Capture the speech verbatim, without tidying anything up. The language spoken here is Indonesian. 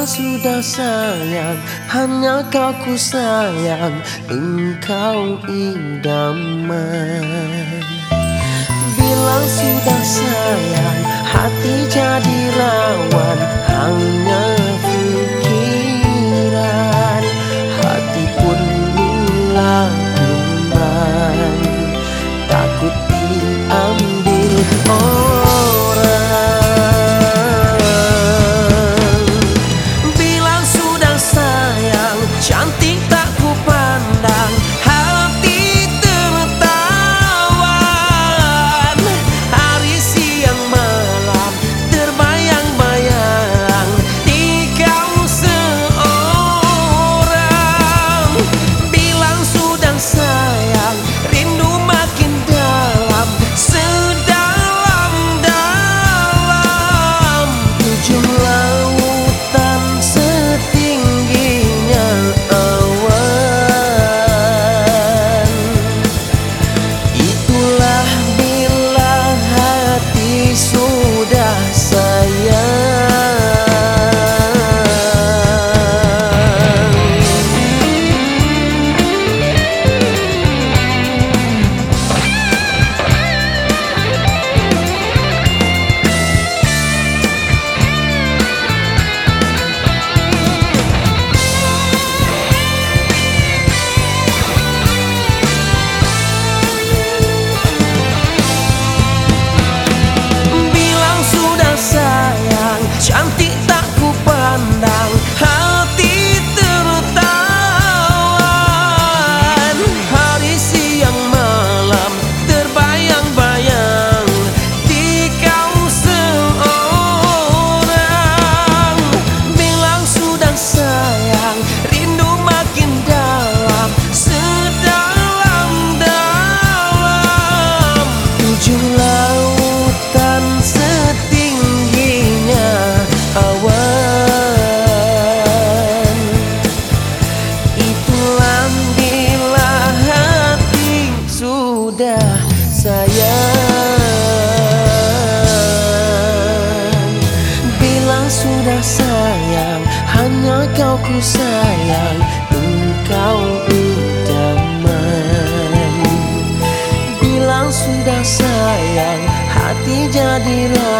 Bilang sudah sayang, hanya kau ku sayang, engkau idaman. Bilang sudah sayang, hati jadi rawan, hanya pikiran, hati pun mulai bimbang, takut diambil orang. Bilang sudah sayang, cantik tak ku pandang, hati tertawan. Hari siang malam terbayang-bayang di kau seorang. Bilang sudah sayang, rindu makin dalam, sedalam-dalam tujuh lautan, setingginya awan. Itulah bila hati sudah sayang. Bilang sudah sayang, cantik tak ku pandang, hati tertawan. Hari siang malam terbayang-bayang di kau seorang. Bilang sudah sayang, rindu makin dalam, sedalam-dalam tujuh lautan, setingginya awan. Itulah bila hati sudah sayang. Bilang sudah sayang, hanya kau ku sayang, engkau idaman. Bilang sudah sayang, hati jadi rawan.